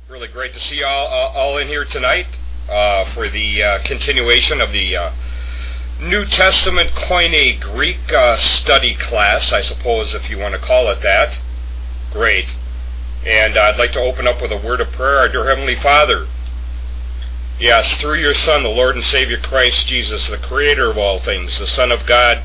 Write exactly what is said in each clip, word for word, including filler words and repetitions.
Really great to see you all, uh, all in here tonight uh, for the uh, continuation of the uh, New Testament Koine Greek uh, study class, I suppose, if you want to call it that. Great. And uh, I'd like to open up with a word of prayer. Our dear Heavenly Father, yes, through your Son, the Lord and Savior Christ Jesus, the Creator of all things, the Son of God,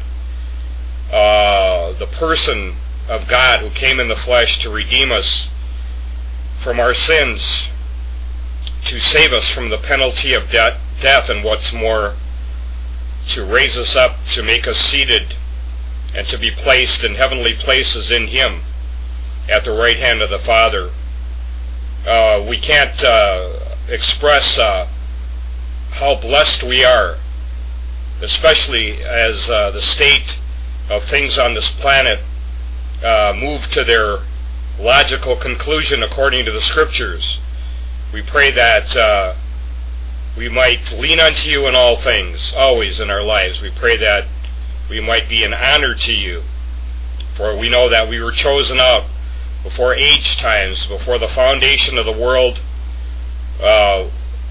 uh, the person of God who came in the flesh to redeem us from our sins, to save us from the penalty of de- death, and what's more, to raise us up, to make us seated, and to be placed in heavenly places in Him, at the right hand of the Father. Uh, we can't uh, express uh, how blessed we are, especially as uh, the state of things on this planet uh, move to their logical conclusion according to the Scriptures. We pray that uh, we might lean unto you in all things, always in our lives. We pray that we might be an honor to you, for we know that we were chosen out before age times, before the foundation of the world, uh,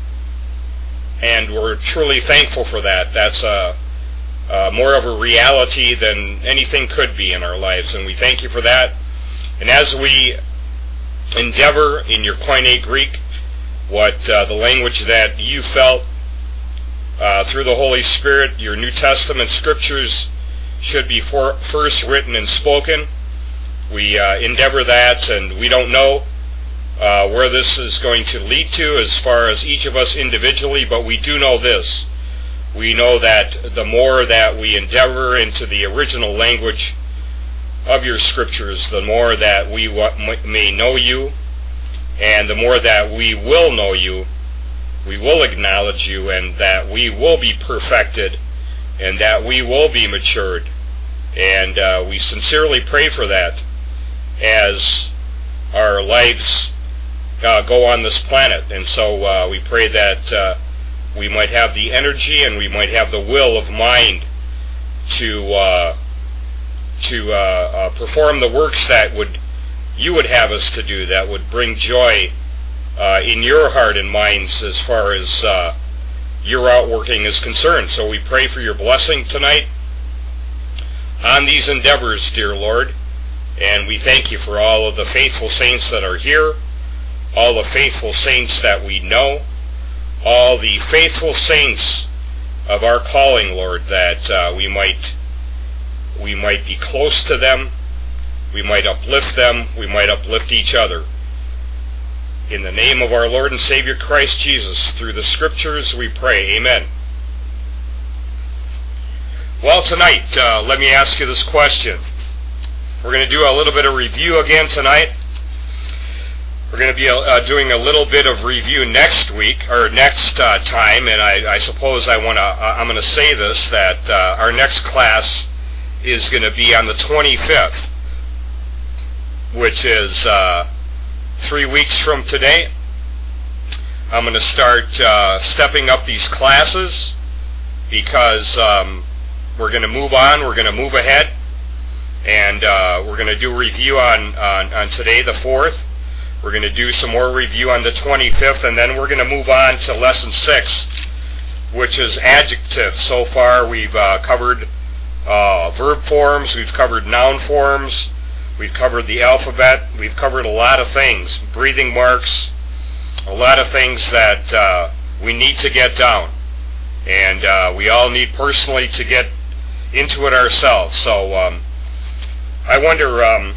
and we're truly thankful for that. That's a, uh, more of a reality than anything could be in our lives, and we thank you for that. And as we endeavor in your Koine Greek, what uh, the language that you felt uh, through the Holy Spirit, your New Testament Scriptures should be for, first written and spoken. We uh, endeavor that, and we don't know uh, where this is going to lead to as far as each of us individually, but we do know this. We know that the more that we endeavor into the original language of your Scriptures, the more that we may know you, and the more that we will know you, we will acknowledge you, and that we will be perfected, and that we will be matured. And uh, we sincerely pray for that as our lives uh, go on this planet. And so uh, we pray that uh, we might have the energy and we might have the will of mind to uh, to uh, uh, perform the works that would you would have us to do, that would bring joy uh, in your heart and minds as far as uh, your outworking is concerned. So we pray for your blessing tonight on these endeavors, dear Lord, and we thank you for all of the faithful saints that are here, all the faithful saints that we know, all the faithful saints of our calling, Lord, that uh, we might we might be close to them, we might uplift them, we might uplift each other. In the name of our Lord and Savior Christ Jesus, through the Scriptures we pray. Amen. Well, tonight, uh, let me ask you this question. We're going to do a little bit of review again tonight. We're going to be uh, doing a little bit of review next week, or next uh, time, and I, I suppose I want to, uh, I'm going to say this, that uh, our next class is going to be on the twenty-fifth, which is uh, three weeks from today. I'm going to start uh, stepping up these classes because um, we're going to move on, we're going to move ahead, and uh, we're going to do a review on, on, on today, the fourth. We're going to do some more review on the twenty-fifth, and then we're going to move on to lesson six, which is adjective. So far we've uh, covered uh, verb forms, we've covered noun forms, we've covered the alphabet, we've covered a lot of things, breathing marks, a lot of things that uh, we need to get down. And uh, we all need personally to get into it ourselves. So um, I wonder um,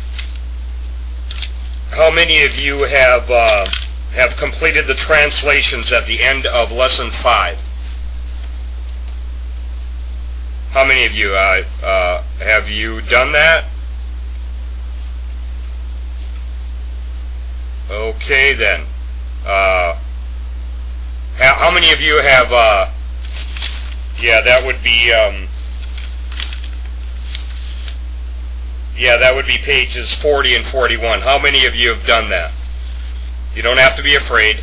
how many of you have uh, have completed the translations at the end of lesson five? How many of you uh, uh, have you done that? Okay then. Uh, how many of you have? Uh, yeah, that would be. Um, yeah, that would be pages forty and forty-one. How many of you have done that? You don't have to be afraid.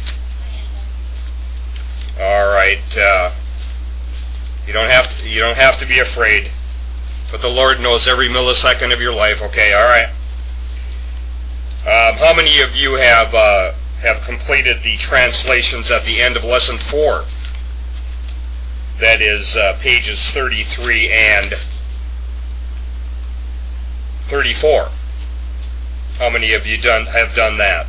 All right. Uh, you don't have to. You don't have to be afraid. But the Lord knows every millisecond of your life. Okay. All right. Um, how many of you have uh, have completed the translations at the end of lesson four. That is uh, pages thirty-three and thirty-four. How many of you done have done that?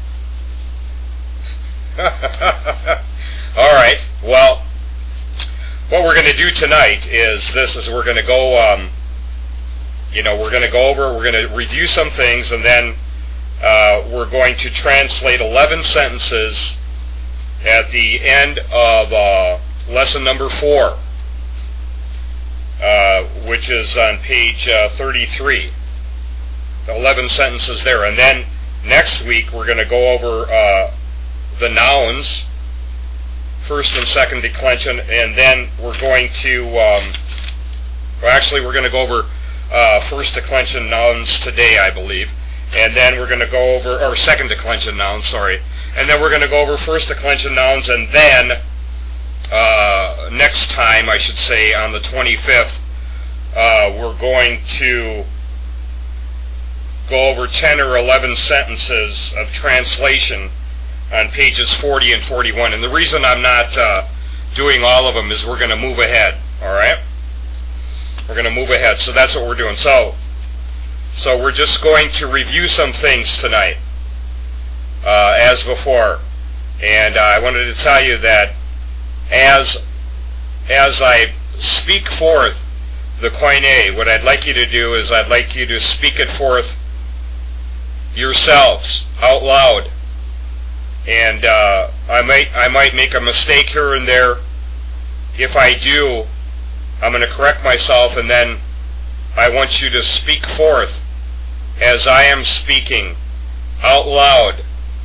All right. Well, what we're going to do tonight is this: is we're going to go, um, you know, we're going to go over, we're going to review some things, and then uh, we're going to translate eleven sentences at the end of uh, lesson number four, uh, which is on page uh, thirty-three. eleven sentences there. And then next week we're going to go over uh, the nouns, first and second declension, and then we're going to, um, well, actually we're going to go over uh, first declension nouns today, I believe, and then we're going to go over, or second declension nouns, sorry, and then we're going to go over first declension nouns, and then uh, next time, I should say, on the twenty-fifth, uh, we're going to go over ten or eleven sentences of translation on pages forty and forty-one. And the reason I'm not uh, doing all of them is we're going to move ahead, all right? We're going to move ahead, so that's what we're doing. So, so we're just going to review some things tonight, uh, as before. And uh, I wanted to tell you that as, as I speak forth the Koine, what I'd like you to do is I'd like you to speak it forth yourselves out loud, and uh, I might I might make a mistake here and there. If I do, I'm going to correct myself, and then I want you to speak forth as I am speaking out loud.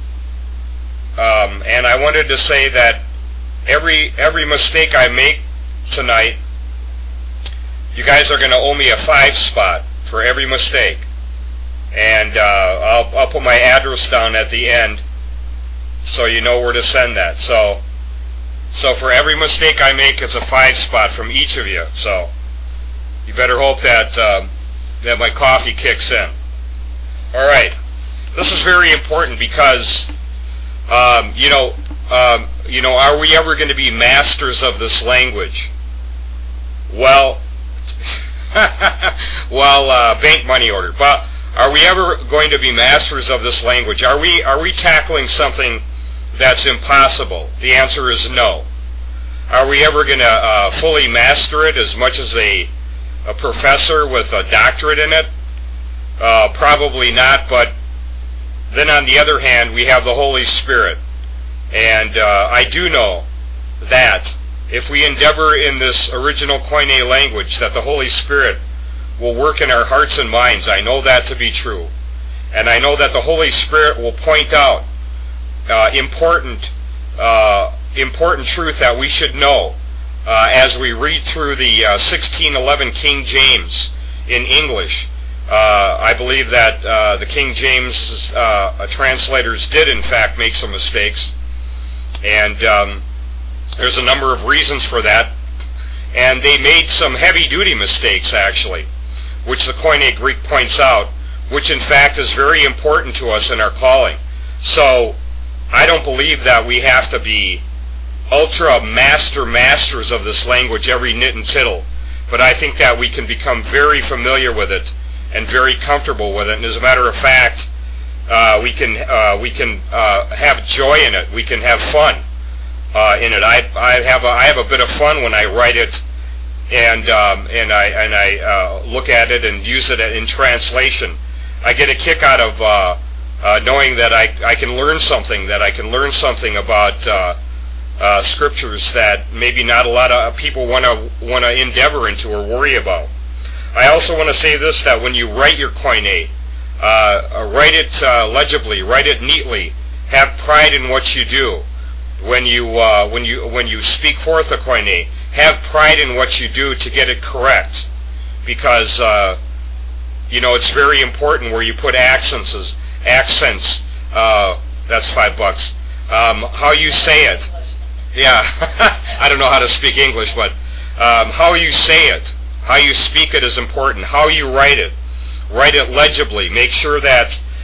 Um, and I wanted to say that every every mistake I make tonight, you guys are going to owe me a five spot for every mistake. And uh, I'll, I'll put my address down at the end so you know where to send that. So so for every mistake I make, it's a five spot from each of you. So you better hope that, uh, that my coffee kicks in. All right. This is very important because, um, you know, um, you know, are we ever going to be masters of this language? Well, well, uh, bank money order. But are we ever going to be masters of this language? Are we are we tackling something that's impossible? The answer is no. Are we ever going to uh, fully master it as much as a, a professor with a doctorate in it? Uh, probably not, but then on the other hand, we have the Holy Spirit. And uh, I do know that if we endeavor in this original Koine language, that the Holy Spirit will work in our hearts and minds. I know that to be true. And I know that the Holy Spirit will point out uh, important uh, important truth that we should know uh, as we read through the uh, sixteen eleven King James in English. Uh, I believe that uh, the King James uh, translators did in fact make some mistakes. And um, there's a number of reasons for that. And they made some heavy-duty mistakes, actually, which the Koine Greek points out, which in fact is very important to us in our calling. So I don't believe that we have to be ultra master masters of this language, every nit and tittle, but I think that we can become very familiar with it and very comfortable with it. And as a matter of fact, uh, we can uh, we can uh, have joy in it. We can have fun uh, in it. I I have a, I have a bit of fun when I write it. And um, and I and I uh, look at it and use it in translation. I get a kick out of uh, uh, knowing that I I can learn something. That I can learn something about uh, uh, scriptures that maybe not a lot of people want to want to endeavor into or worry about. I also want to say this: that when you write your Koine, uh, write it uh, legibly, write it neatly. Have pride in what you do. When you uh, when you when you speak forth a Koine, have pride in what you do to get it correct, because uh, you know it's very important where you put accents. Accents. Uh, that's five bucks. Um, how you say it. Yeah, I don't know how to speak English, but um, how you say it, how you speak it is important. How you write it, write it legibly. Make sure that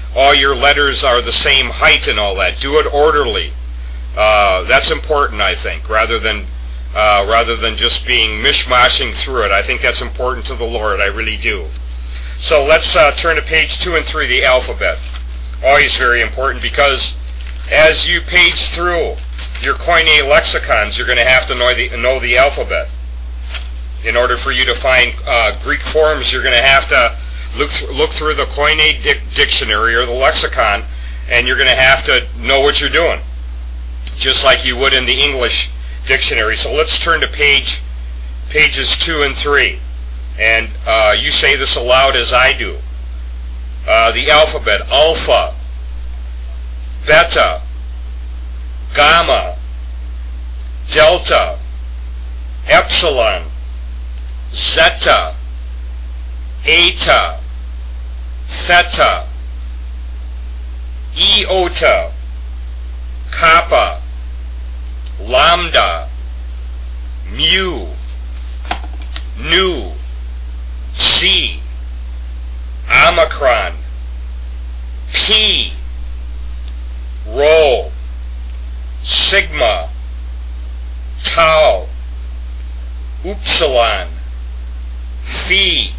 all your letters are the same height and all that. Do it orderly. Uh, that's important, I think, rather than uh, rather than just being mishmashing through it. I think that's important to the Lord. I really do. So let's uh, turn to page two and three, the alphabet. Always very important, because as you page through your Koine lexicons, you're going to have to know the, know the alphabet. In order for you to find uh, Greek forms, you're going to have to look, th- look through the Koine dic- dictionary or the lexicon, and you're going to have to know what you're doing, just like you would in the English dictionary. So let's turn to page pages two and three. And uh, you say this aloud as I do. Uh, the alphabet: alpha, beta, gamma, delta, epsilon, zeta, eta, theta, iota, kappa, lambda, mu, nu, Xi, omicron, pi, rho, sigma, tau, upsilon, phi,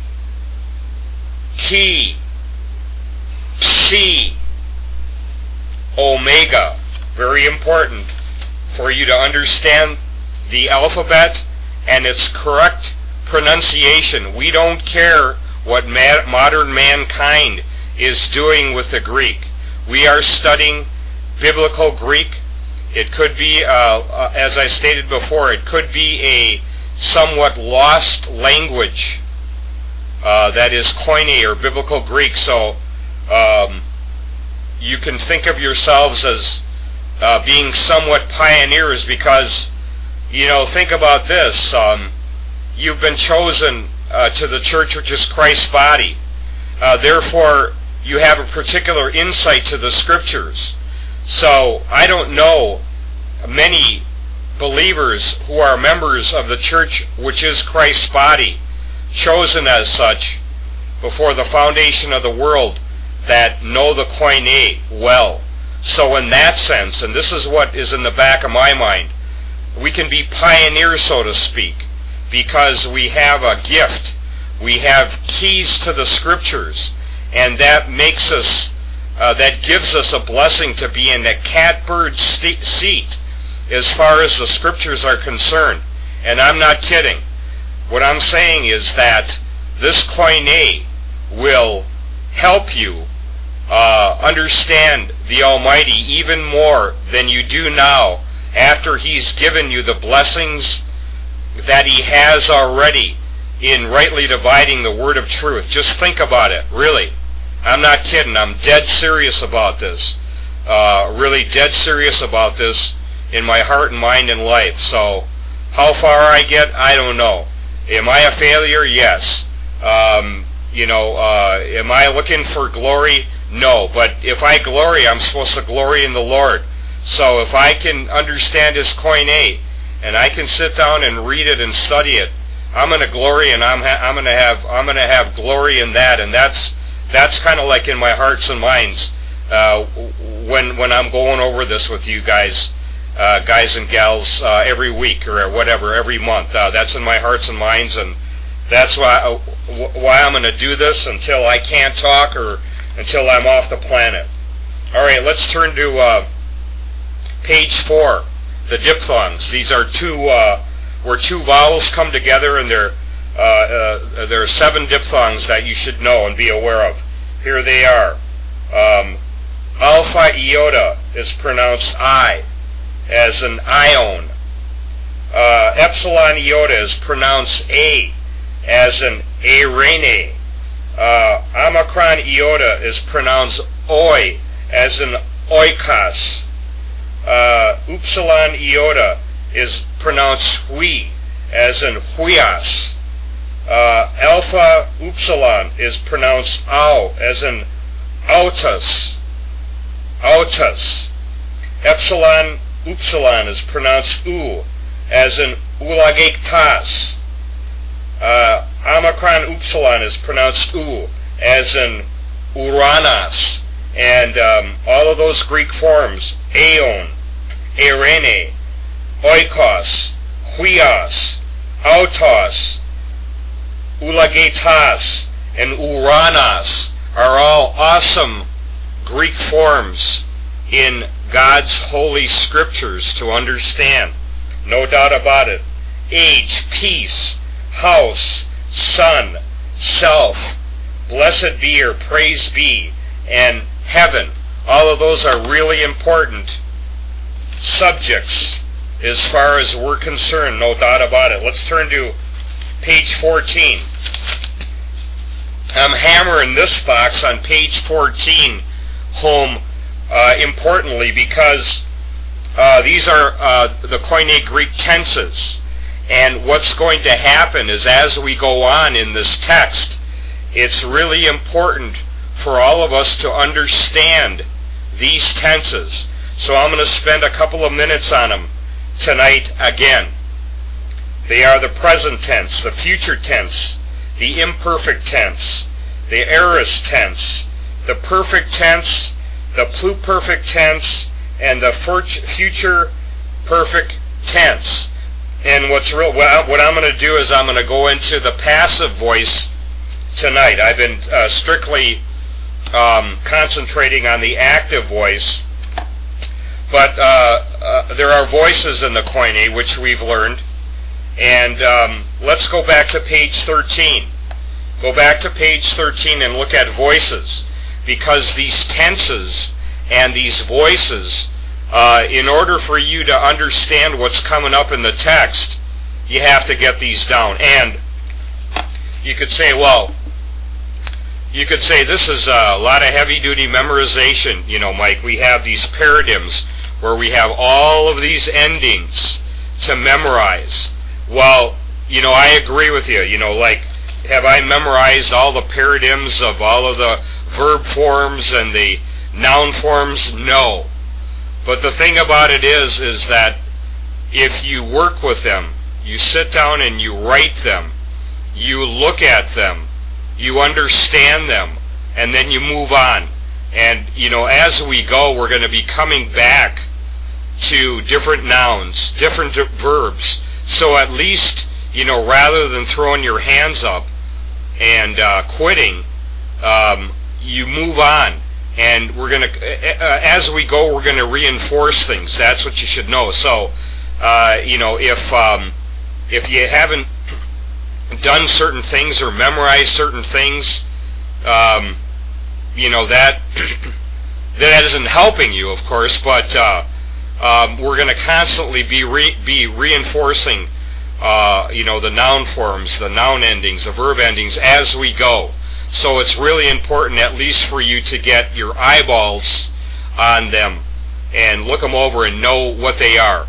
chi, psi, omega. Very important for you to understand the alphabet and its correct pronunciation. We don't care what ma- modern mankind is doing with the Greek. We are studying biblical Greek. It could be, uh, uh, as I stated before, it could be a somewhat lost language uh, that is Koine or biblical Greek. So um, you can think of yourselves as uh, being somewhat pioneers, because, you know, think about this. Um, You've been chosen uh, to the church, which is Christ's body. Uh, therefore, you have a particular insight to the Scriptures. So, I don't know many believers who are members of the church, which is Christ's body, chosen as such before the foundation of the world, that know the Koine well. So, in that sense, and this is what is in the back of my mind, we can be pioneers, so to speak, because we have a gift. We have keys to the Scriptures, and that makes us, uh, that gives us a blessing to be in the catbird st- seat as far as the Scriptures are concerned. And I'm not kidding. What I'm saying is that this Koine will help you uh, understand the Almighty even more than you do now, after He's given you the blessings that He has already in rightly dividing the word of truth. Just think about it, really. I'm not kidding. I'm dead serious about this. Uh, really dead serious about this in my heart and mind and life. So, how far I get, I don't know. Am I a failure? Yes. Um, you know, uh, am I looking for glory? No. But if I glory, I'm supposed to glory in the Lord. So if I can understand His Koine, and I can sit down and read it and study it, I'm going to glory, and I'm ha- I'm going to have I'm going to have glory in that, and that's that's kind of like in my hearts and minds uh, when when I'm going over this with you guys, uh, guys and gals, uh, every week or whatever, every month. Uh, that's in my hearts and minds, and that's why uh, why I'm going to do this until I can't talk or until I'm off the planet. All right, let's turn to uh, page four. The diphthongs. These are two, uh, where two vowels come together, and there, uh, uh, there are seven diphthongs that you should know and be aware of. Here they are. Um, alpha iota is pronounced I, as an ion. Uh, epsilon iota is pronounced A, as an arene. Uh, omicron iota is pronounced Oi, as an oikos. Uh, upsilon iota is pronounced hui, as in huias. Uh, alpha upsilon is pronounced au, as in autas. Autas. Epsilon upsilon is pronounced u, as in ulagektas. Uh, omicron upsilon is pronounced u, as in uranas. And um, all of those Greek forms, aeon, eirene, oikos, huios, autos, ulagetas, and uranos are all awesome Greek forms in God's holy scriptures to understand. No doubt about it. Age, peace, house, son, self, blessed be or praise be, and heaven. All of those are really important subjects as far as we're concerned, no doubt about it. Let's turn to page fourteen. I'm hammering this box on page fourteen home uh, importantly because uh, these are uh, the Koine Greek tenses. And what's going to happen is as we go on in this text, it's really important for all of us to understand these tenses. So I'm going to spend a couple of minutes on them tonight again. They are the present tense, the future tense, the imperfect tense, the aorist tense, the perfect tense, the pluperfect tense, and the future perfect tense. And what's real, what I'm going to do is I'm going to go into the passive voice tonight. I've been uh, strictly um, concentrating on the active voice, but uh, uh, there are voices in the Koine, which we've learned. And um, let's go back to page thirteen. Go back to page thirteen and look at voices, because these tenses and these voices, uh, in order for you to understand what's coming up in the text, you have to get these down. And you could say, well, you could say this is a lot of heavy-duty memorization, you know, Mike. We have these paradigms where we have all of these endings to memorize. Well, you know, I agree with you. You know, like, have I memorized all the paradigms of all of the verb forms and the noun forms? No. But the thing about it is, is that if you work with them, you sit down and you write them, you look at them, you understand them, and then you move on. And, you know, as we go, we're going to be coming back to different nouns, different verbs. So at least, you know, rather than throwing your hands up and uh, quitting, um, you move on. And we're going to, uh, as we go, we're going to reinforce things. That's what you should know. So, uh, you know, if um, if you haven't done certain things or memorized certain things, um, you know, that that isn't helping you, of course. But uh, um, we're going to constantly be re- be reinforcing, uh, you know, the noun forms, the noun endings, the verb endings as we go. So it's really important, at least for you, to get your eyeballs on them and look them over and know what they are.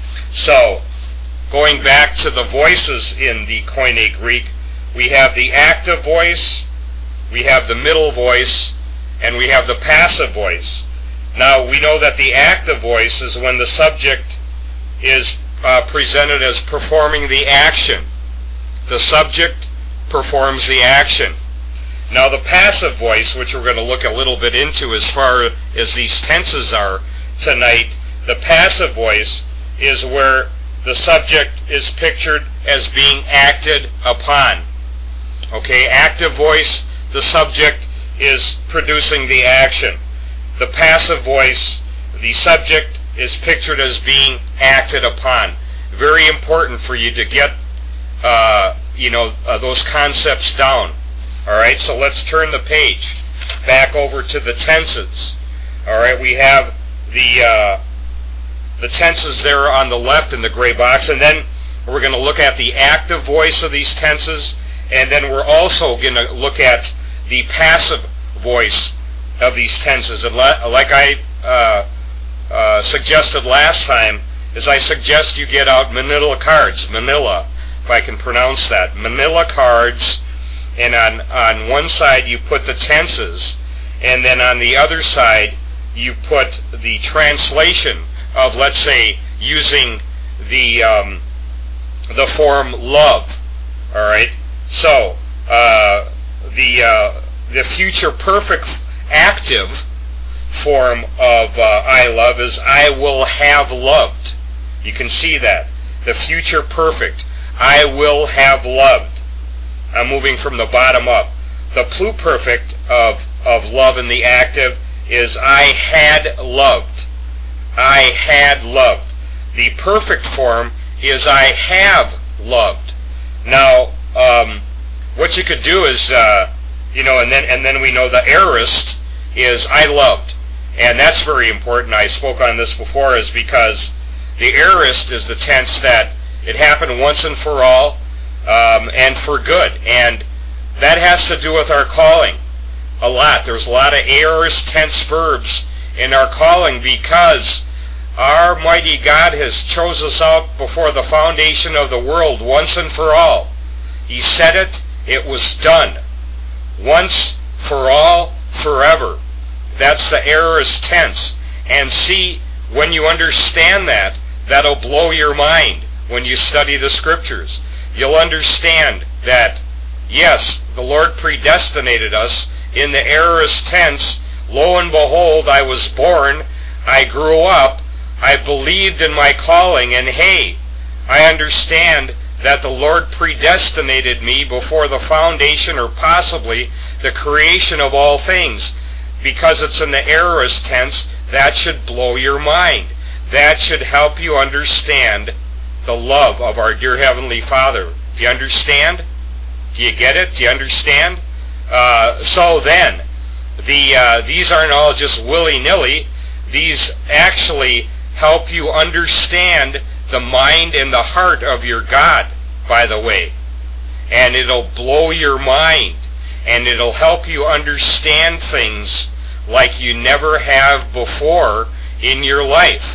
So, going back to the voices in the Koine Greek, we have the active voice, we have the middle voice, and we have the passive voice. Now, we know that the active voice is when the subject is uh, presented as performing the action. The subject performs the action. Now, the passive voice, which we're going to look a little bit into as far as these tenses are tonight, the passive voice is where the subject is pictured as being acted upon. Okay, active voice, the subject is producing the action. The passive voice, the subject is pictured as being acted upon. Very important for you to get, uh, you know, uh, those concepts down. All right, so let's turn the page back over to the tenses. All right, we have the uh, the tenses there on the left in the gray box, and then we're going to look at the active voice of these tenses, and then we're also going to look at the passive voice of these tenses. And la- like I uh, uh, suggested last time, is I suggest you get out manila cards, manila, if I can pronounce that, manila cards. And on, on one side you put the tenses, and then on the other side you put the translation of, let's say, using the um, the form love. All right. So uh, the uh, the future perfect active form of uh, I love is I will have loved. You can see that. The future perfect. I will have loved. I'm moving from the bottom up. The pluperfect of, of love in the active is I had loved. I had loved. The perfect form is I have loved. Now, um, what you could do is, uh, you know, and then and then we know the aorist is I loved. And that's very important. I spoke on this before, is because the aorist is the tense that it happened once and for all, um, and for good. And that has to do with our calling a lot. There's a lot of aorist tense verbs in our calling because our mighty God has chose us out before the foundation of the world once and for all. He said it, it was done. Once, for all, forever. That's the aorist tense. And see, when you understand that, that'll blow your mind when you study the Scriptures. You'll understand that, yes, the Lord predestinated us in the aorist tense. Lo and behold, I was born, I grew up, I believed in my calling, and hey, I understand that the Lord predestinated me before the foundation or possibly the creation of all things. Because it's in the aorist tense, that should blow your mind. That should help you understand the love of our dear Heavenly Father. Do you understand? Do you get it? Do you understand? Uh, so then, the uh, these aren't all just willy-nilly. These actually help you understand the mind and the heart of your God, by the way. And it'll blow your mind. And it'll help you understand things like you never have before in your life.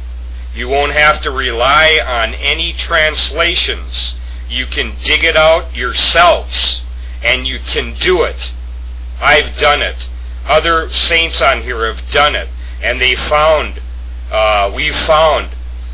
You won't have to rely on any translations. You can dig it out yourselves, and you can do it. I've done it. Other saints on here have done it, and they found, uh, we've found,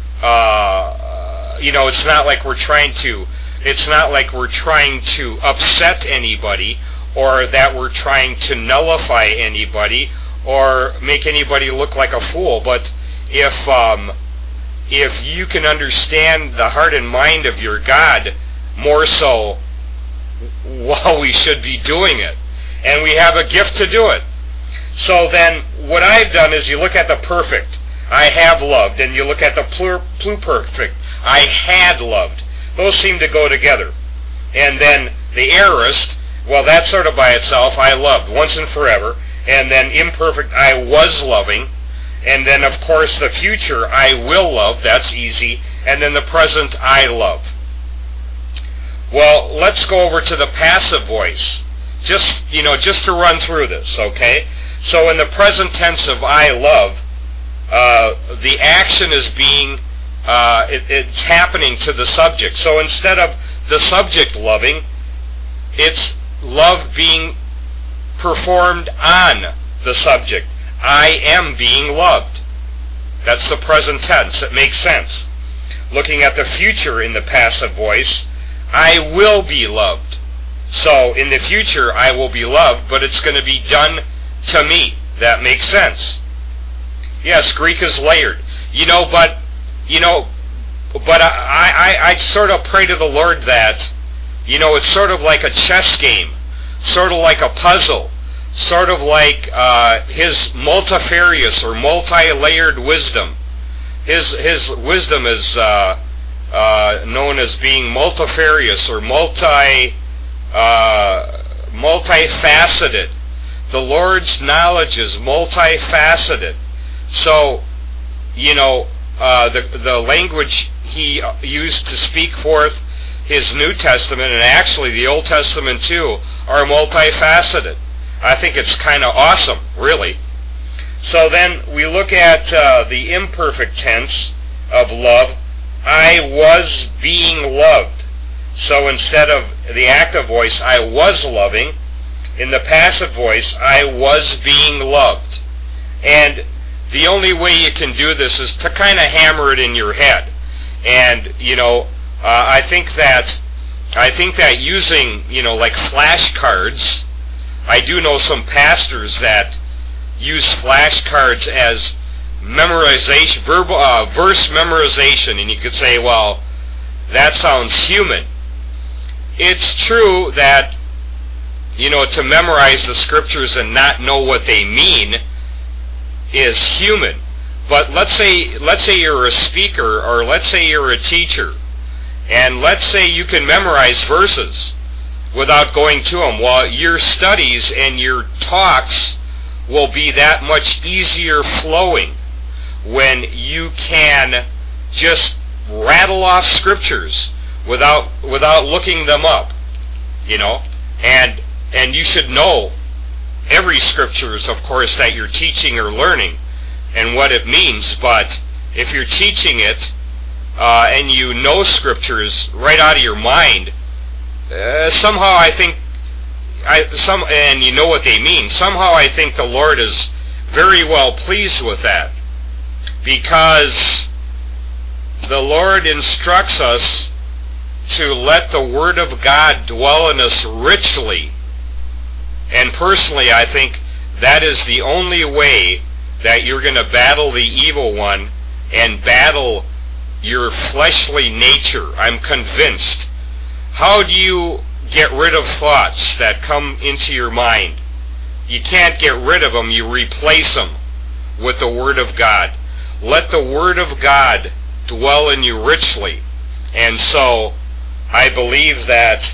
uh, you know, it's not like we're trying to, it's not like we're trying to upset anybody, or that we're trying to nullify anybody, or make anybody look like a fool. But if um, if you can understand the heart and mind of your God more so, well, we should be doing it. And we have a gift to do it. So then, what I've done is you look at the perfect, I have loved, and you look at the pluperfect, I had loved. Those seem to go together. And then the aorist, well, that's sort of by itself, I loved, once and forever. And then imperfect, I was loving. And then, of course, the future, I will love, that's easy. And then the present, I love. Well, let's go over to the passive voice. Just, you know, just to run through this, okay? So in the present tense of I love, uh, the action is being, uh, it, it's happening to the subject. So instead of the subject loving, it's love being performed on the subject. I am being loved. That's the present tense. It makes sense. Looking at the future in the passive voice, I will be loved. So in the future, I will be loved, but it's going to be done to me. That makes sense. Yes, Greek is layered. You know, but, you know, but I, I, I sort of pray to the Lord that, you know, it's sort of like a chess game, sort of like a puzzle, sort of like uh, his multifarious or multi-layered wisdom. His his wisdom is uh, uh, known as being multifarious or multi uh, multifaceted. The Lord's knowledge is multifaceted. So, you know, uh, the the language he used to speak forth his New Testament, and actually the Old Testament too, are multifaceted. I think it's kind of awesome, really. So then we look at uh, the imperfect tense of love. I was being loved. So instead of the active voice, I was loving, in the passive voice, I was being loved. And the only way you can do this is to kind of hammer it in your head. And, you know, uh, I think that I think that using, you know, like flashcards, I do know some pastors that use flashcards as memorization, verbal, uh, verse memorization, and you could say, well, that sounds human. It's true that, you know, to memorize the scriptures and not know what they mean is human. But let's say, let's say you're a speaker, or let's say you're a teacher, and let's say you can memorize verses without going to them. Well, your studies and your talks will be that much easier flowing when you can just rattle off scriptures without without looking them up, you know. And and you should know every scriptures, of course, that you're teaching or learning and what it means. But if you're teaching it uh, and you know scriptures right out of your mind, uh, somehow I think I some and you know what they mean. Somehow I think the Lord is very well pleased with that, because the Lord instructs us to let the Word of God dwell in us richly. And personally, I think that is the only way that you're going to battle the evil one and battle your fleshly nature. I'm convinced. How do you get rid of thoughts that come into your mind? You can't get rid of them. You replace them with the Word of God. Let the Word of God dwell in you richly. And so I believe that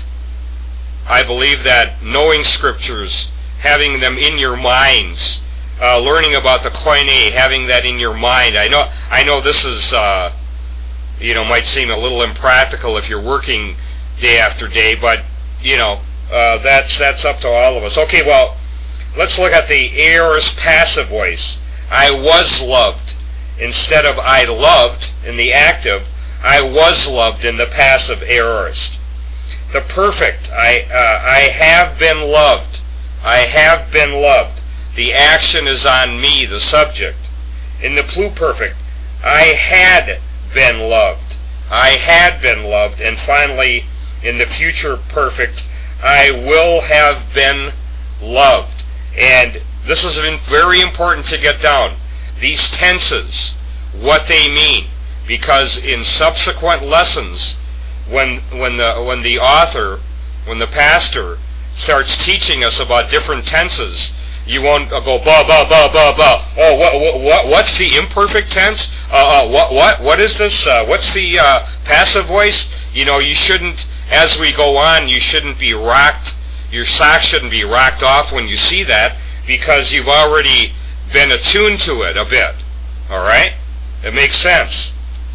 I believe that knowing scriptures, having them in your minds, uh, learning about the Koine, having that in your mind. I know I know this is uh, you know might seem a little impractical if you're working day after day, but you know uh, that's that's up to all of us. Okay, well, let's look at the aorist passive voice. I was loved instead of I loved in the active. I was loved in the passive aorist. The perfect, I uh, I have been loved. I have been loved. The action is on me, the subject. In the pluperfect, I had been loved. I had been loved. And finally, in the future perfect, I will have been loved. And this is very important to get down. These tenses, what they mean. Because in subsequent lessons, when when the when the author, when the pastor starts teaching us about different tenses, you won't go ba ba ba ba ba. Oh, what what what's the imperfect tense? Uh, uh what what what is this? Uh, what's the uh, passive voice? You know, you shouldn't. As we go on, you shouldn't be rocked. Your socks shouldn't be rocked off when you see that, because you've already been attuned to it a bit. All right, it makes sense.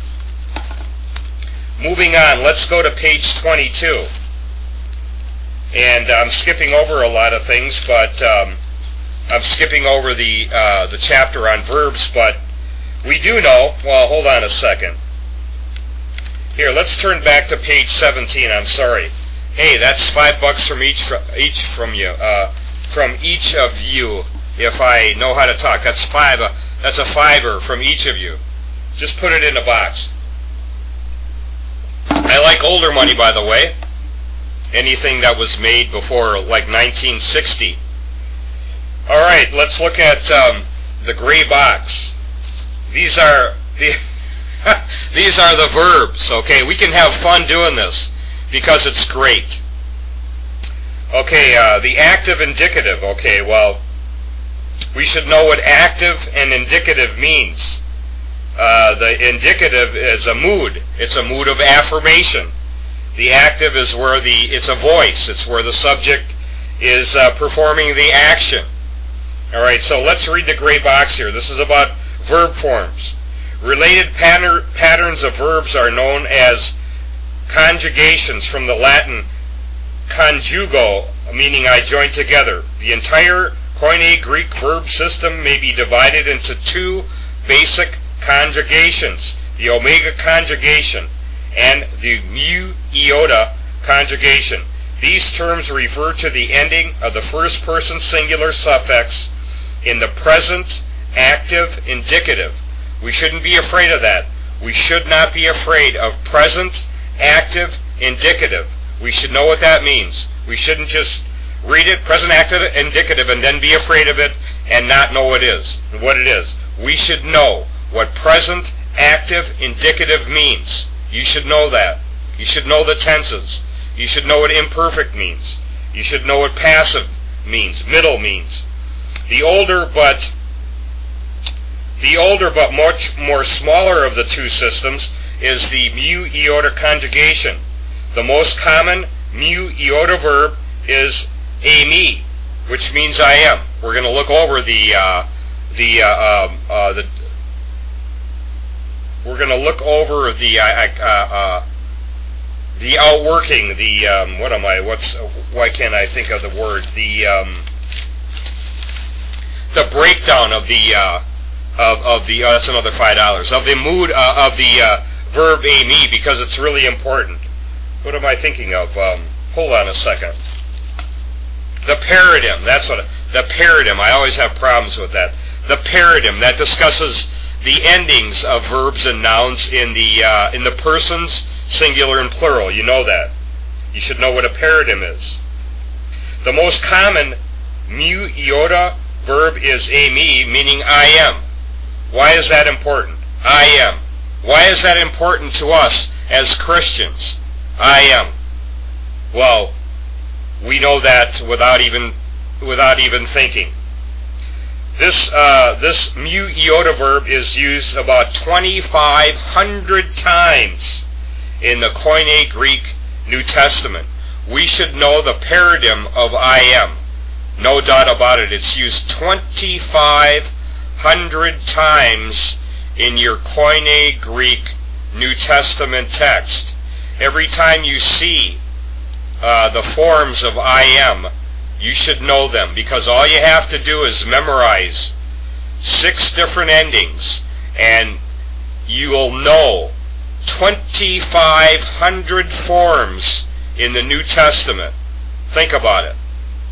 Moving on, let's go to page twenty-two. And I'm skipping over a lot of things, but um, I'm skipping over the uh, the chapter on verbs, but we do know, well, hold on a second. Here, let's turn back to page seventeen, I'm sorry. Hey, that's five bucks from each, from each from you, uh, from each of you, if I know how to talk. That's five, uh, that's a fiver from each of you. Just put it in a box. I like older money, by the way. Anything that was made before, like nineteen sixty. All right, let's look at um, the gray box. These are the these are the verbs. Okay, we can have fun doing this because it's great. Okay, uh, the active indicative. Okay, well, we should know what active and indicative means. Uh, the indicative is a mood. It's a mood of affirmation. The active is where the, it's a voice. It's where the subject is uh, performing the action. All right, so let's read the gray box here. This is about verb forms. Related patter, patterns of verbs are known as conjugations, from the Latin conjugo, meaning I join together. The entire Koine Greek verb system may be divided into two basic conjugations, the omega conjugation and the mu iota conjugation. These terms refer to the ending of the first person singular suffix in the present active indicative. We shouldn't be afraid of that. We should not be afraid of present active indicative. We should know what that means. We shouldn't just read it, present active, indicative, and then be afraid of it and not know what it is. What it is. We should know what present active indicative means. You should know that. You should know the tenses. You should know what imperfect means. You should know what passive means, middle means. The older but the older but much more smaller of the two systems is the mu iota conjugation. The most common mu iota verb is ami, which means I am. We're going to look over the uh, the uh, um, uh, the we're going to look over the uh, uh, the outworking. The um, what am I? What's why can't I think of the word? The um, the breakdown of the uh, of of the uh, that's another five dollars of the mood uh, of the uh, verb ami, because it's really important. What am I thinking of? Um, hold on a second. The paradigm. That's what the paradigm. I always have problems with that. The paradigm that discusses the endings of verbs and nouns in the uh, in the persons, singular and plural. You know that. You should know what a paradigm is. The most common mu iota verb is ami, meaning I am. Why is that important? I am. Why is that important to us as Christians? I am. Well, we know that without even without even thinking. This uh, this mu iota verb is used about twenty-five hundred times in the Koine Greek New Testament. We should know the paradigm of I am. No doubt about it. It's used twenty-five hundred times in your Koine Greek New Testament text. Every time you see uh, the forms of I am, you should know them, because all you have to do is memorize six different endings, and you'll know twenty-five hundred forms in the New Testament. Think about it.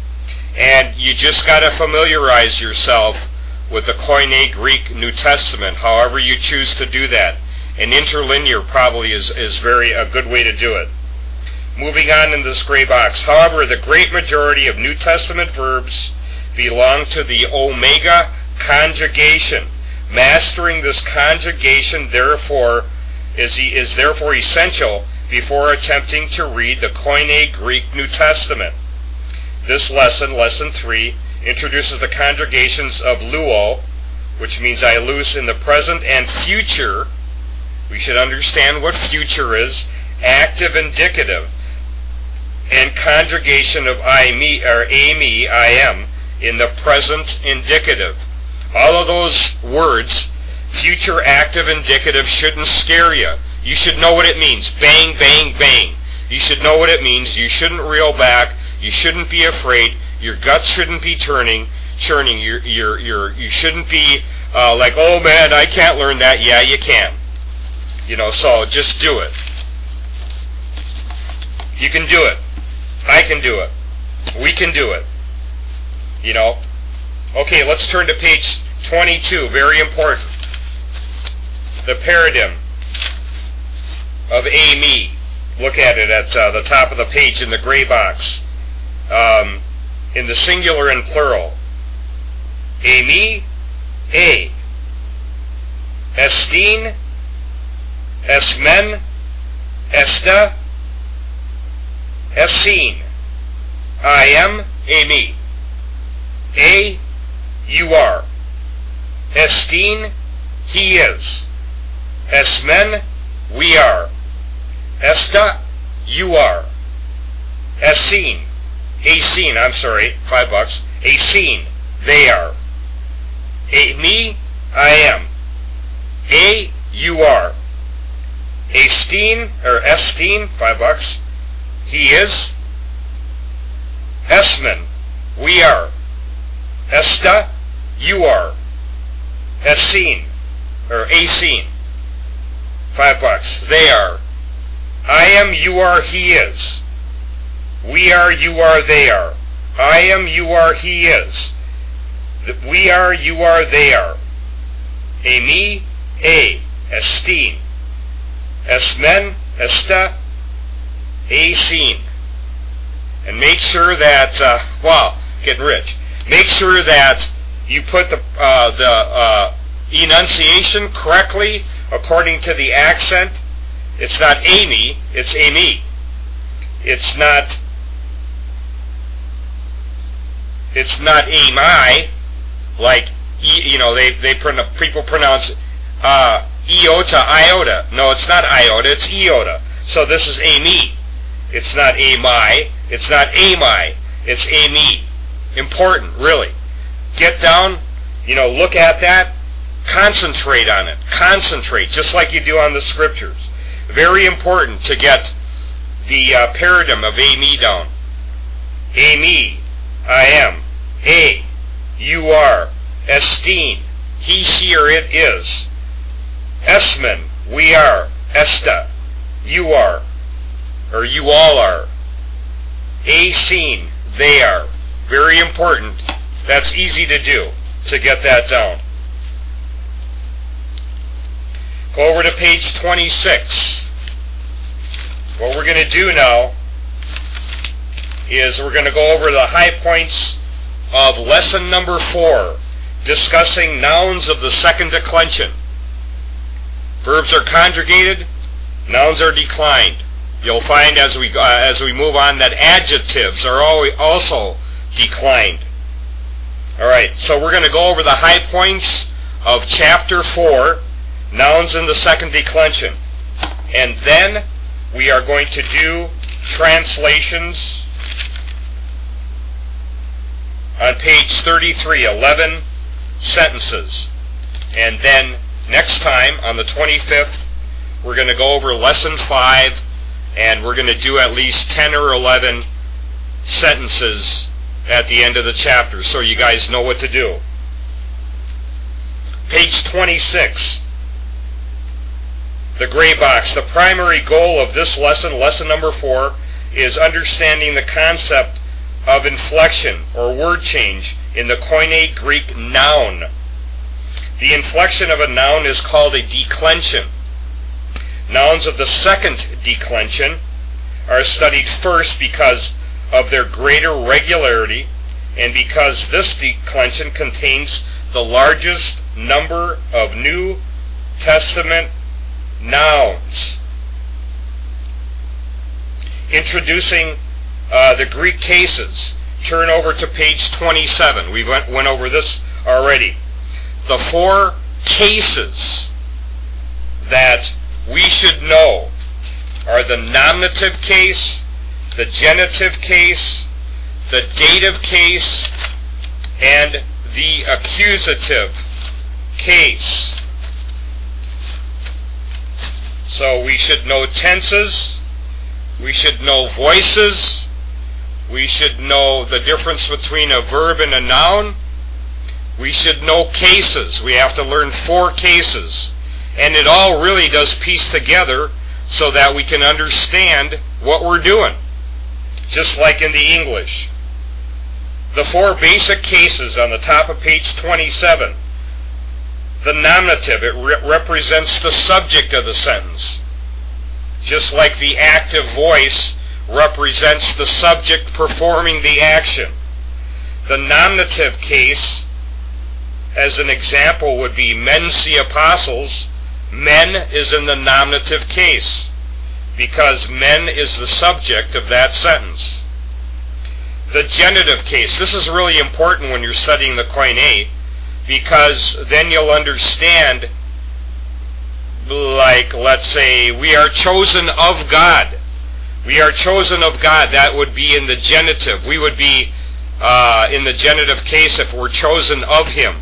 And you just got to familiarize yourself with the Koine Greek New Testament, however you choose to do that. And interlinear probably is, is very a good way to do it. Moving on in this gray box. However, the great majority of New Testament verbs belong to the omega conjugation. Mastering this conjugation, therefore, is, is therefore essential before attempting to read the Koine Greek New Testament. This lesson, lesson three, introduces the conjugations of luo, which means I lose in the present, and future. We should understand what future is. Active indicative, and conjugation of I me or ami, I am, in the present indicative. All of those words, future active indicative, shouldn't scare you. You should know what it means. Bang, bang, bang. You should know what it means. You shouldn't reel back. You shouldn't be afraid. Your gut shouldn't be turning, churning. You're, you're, you're, you shouldn't be uh, like, oh man, I can't learn that. Yeah, you can. You know, so just do it. You can do it. I can do it. We can do it. You know. Okay, let's turn to page twenty-two. Very important. The paradigm of ami. Look at it at uh, the top of the page in the gray box. Um, in the singular and plural. Ami, a. Estin, esmen, esta, essin. I am, ami. A, you are. Estin, he is. Esmen, we are. Esta, you are. Essin, a scene, I'm sorry, five bucks. A scene, they are. A, me, I am. A, you are. Estin, or estin, five bucks. He is. Esmen, we are. Esta, you are. Essin, or a scene, five bucks. They are. I am, you are, he is. We are, you are, they are. I am, you are, he is. We are, you are, they are. A me, a. Estin. Esmen, esta. A scene. And make sure that, uh, wow, getting rich. Make sure that you put the, uh, the uh, enunciation correctly according to the accent. It's not Amy, it's Amy. It's not, it's not Amy, like, you know, they, they people pronounce uh, iota, iota. No, it's not iota, it's iota. So this is Amy. It's not Amy, it's not Amy, it's Amy. Important, really. Get down, you know, look at that, concentrate on it. Concentrate, just like you do on the scriptures. Very important to get the uh, paradigm of Amy down. Amy, I am. A, you are. Esteem, he, she, or it is. Esmen, we are. Esta, you are. Or you all are. A seen, they are. Very important. That's easy to do, to get that down. Go over to page twenty-six. What we're going to do now is we're going to go over the high points of lesson number four, discussing nouns of the second declension. Verbs are conjugated, nouns are declined. You'll find as we uh, as we move on that adjectives are also declined. All right, so we're going to go over the high points of chapter four, nouns in the second declension. And then we are going to do translations on page thirty-three, eleven sentences. And then next time, on the twenty-fifth, we're going to go over lesson five, and we're going to do at least ten or eleven sentences at the end of the chapter, so you guys know what to do. Page twenty-six, the gray box. The primary goal of this lesson, lesson number four, is understanding the concept of inflection or word change in the Koine Greek noun. The inflection of a noun is called a declension. Nouns of the second declension are studied first because of their greater regularity and because this declension contains the largest number of New Testament nouns. Introducing uh, the Greek cases. Turn over to page twenty-seven. We went, went over this already. The four cases that we should know are the nominative case, the genitive case, the dative case, and the accusative case. So we should know tenses, we should know voices, we should know the difference between a verb and a noun, we should know cases. We have to learn four cases. And it all really does piece together so that we can understand what we're doing, just like in the English. The four basic cases on the top of page twenty-seven. The nominative, it re- represents the subject of the sentence, just like the active voice represents the subject performing the action. The nominative case, as an example, would be men see apostles. Men is in the nominative case because men is the subject of that sentence. The genitive case, this is really important when you're studying the Koine, because then you'll understand, like, let's say, we are chosen of God. We are chosen of God. That would be in the genitive. We would be uh, in the genitive case if we're chosen of Him.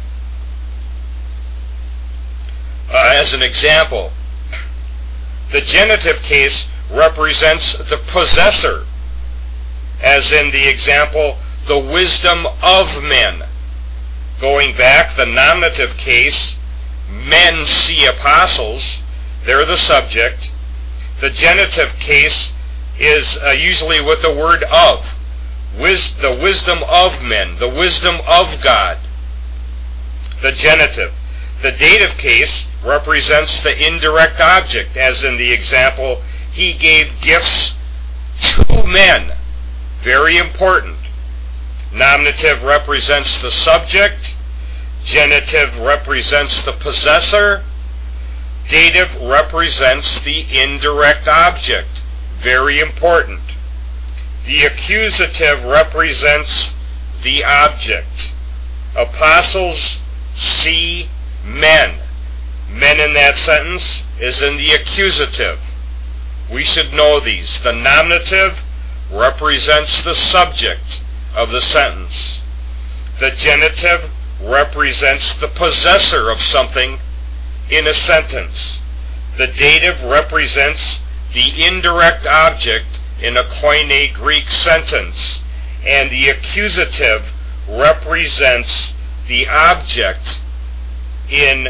Uh, as an example, the genitive case represents the possessor, as in the example, the wisdom of men. Going back, the nominative case, men see apostles, they're the subject. The genitive case is uh, usually with the word of, Wis- the wisdom of men, the wisdom of God. The genitive. The dative case represents the indirect object, as in the example, he gave gifts to men. Very important. Nominative represents the subject. Genitive represents the possessor. Dative represents the indirect object. Very important. The accusative represents the object. Apostles see men. Men in that sentence is in the accusative. We should know these. The nominative represents the subject of the sentence. The genitive represents the possessor of something in a sentence. The dative represents the indirect object in a Koine Greek sentence. And the accusative represents the object in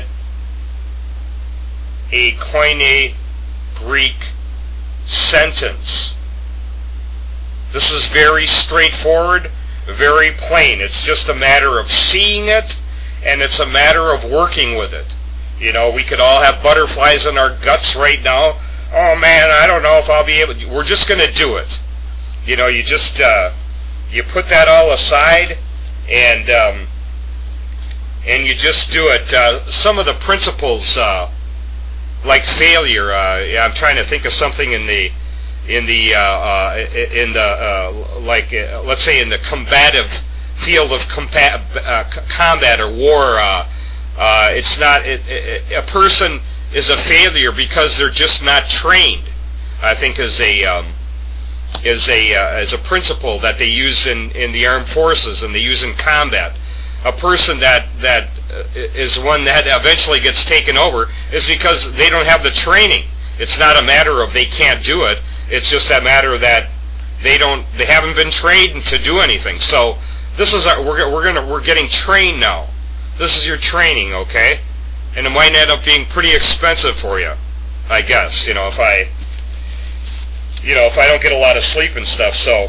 a Koine Greek sentence. This is very straightforward, very plain. It's just a matter of seeing it, and it's a matter of working with it. You know, we could all have butterflies in our guts right now. Oh man, I don't know if I'll be able to. We're just going to do it. You know, you just, uh, you put that all aside, and um, and you just do it. Uh, some of the principles, uh, like failure, uh, I'm trying to think of something in the, in the, uh, uh, in the, uh, like, uh, let's say in the combative field of combat, uh, combat or war. Uh, uh, it's not it, it, a person is a failure because they're just not trained. I think is a um, is a uh, is a principle that they use in, in the armed forces and they use in combat. A person that that is one that eventually gets taken over is because they don't have the training. It's not a matter of they can't do it. It's just a matter that they don't they haven't been trained to do anything. So this is our, we're we're gonna we're getting trained now. This is your training, okay? And it might end up being pretty expensive for you, I guess. You know, if I you know if I don't get a lot of sleep and stuff. So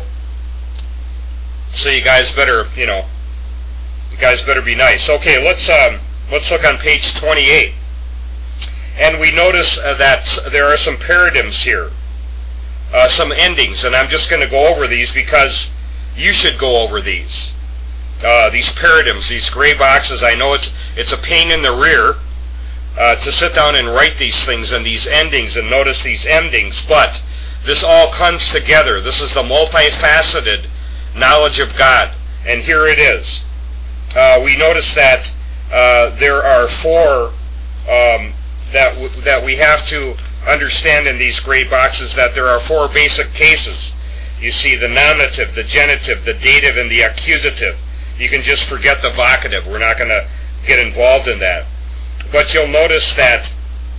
so you guys better you know. You guys better be nice. Okay, let's um, let's look on page twenty-eight, and we notice uh, that there are some paradims here, uh, some endings, and I'm just going to go over these because you should go over these. Uh, these paradims, these gray boxes. I know it's it's a pain in the rear uh, to sit down and write these things and these endings and notice these endings, but this all comes together. This is the multifaceted knowledge of God, and here it is. Uh, we notice that uh, there are four um, that w- that we have to understand in these gray boxes, that there are four basic cases. You see the nominative, the genitive, the dative, and the accusative. You can just forget the vocative. We're not going to get involved in that. But you'll notice that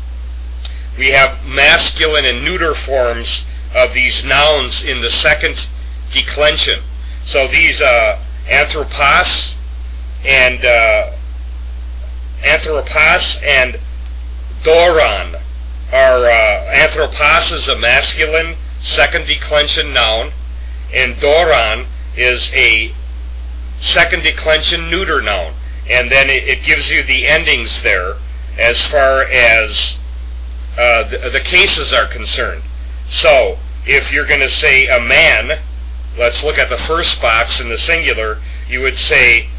we have masculine and neuter forms of these nouns in the second declension. So these uh, anthropos, and uh, anthropos and doron are uh, anthropos is a masculine second declension noun, and doron is a second declension neuter noun, and then it, it gives you the endings there as far as uh, the, the cases are concerned. So if you're going to say a man, let's look at the first box in the singular. You would say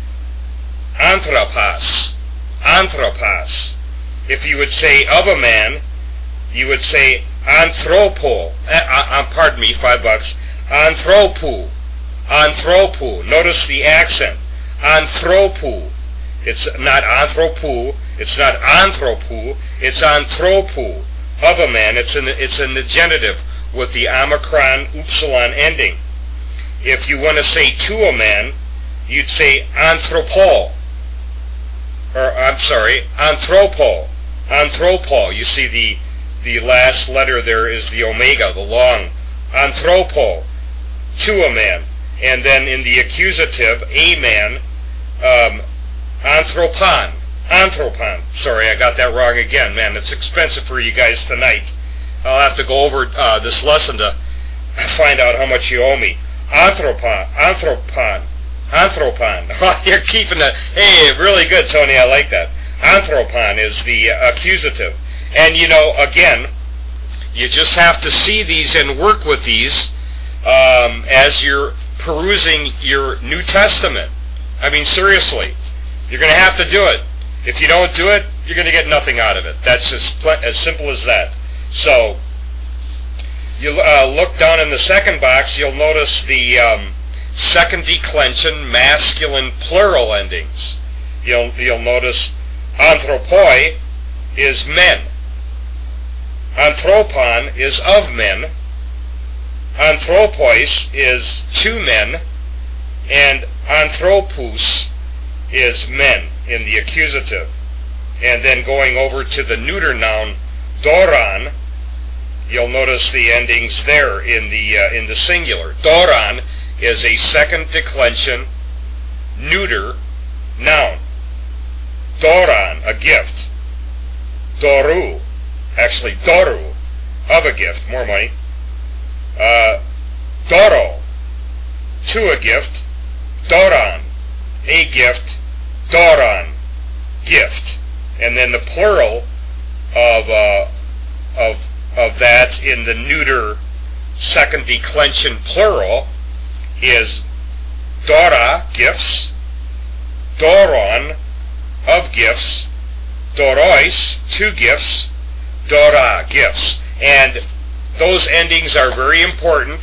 anthropos, anthropos. If you would say of a man, you would say anthropo, uh, uh, pardon me, five bucks, anthropo, anthropo. Notice the accent, anthropo. It's not anthropo, it's not anthropo, it's anthropo. Of a man, it's in the, it's in the genitive with the omicron upsilon ending. If you want to say to a man, you'd say anthropo. Or, I'm sorry, anthropo, anthropo. You see the the last letter there is the omega, the long, anthropo, to a man. And then in the accusative, a man, um, anthropon, anthropon. Sorry, I got that wrong again, man. It's expensive for you guys tonight. I'll have to go over uh, this lesson to find out how much you owe me. Anthropon, anthropon. Anthropon. You're keeping the, hey, really good, Tony. I like that. Anthropon is the uh, accusative. And, you know, again, you just have to see these and work with these um, as you're perusing your New Testament. I mean, seriously, you're going to have to do it. If you don't do it, you're going to get nothing out of it. That's as, pl- as simple as that. So, you uh, look down in the second box, you'll notice the um, second declension masculine plural endings. You'll, you'll notice anthropoi is men. Anthropon is of men. Anthropos is to men. And anthropous is men in the accusative. And then going over to the neuter noun doron, you'll notice the endings there in the uh, in the singular. Doron is a second declension neuter noun. Doron, a gift. Doru, actually doru, of a gift, more money. Uh, doro, to a gift. Doron, a gift. Doron, gift. And then the plural of uh, of of that in the neuter second declension plural is dora, gifts. Doron, of gifts. Dorois, two gifts. Dora, gifts. And those endings are very important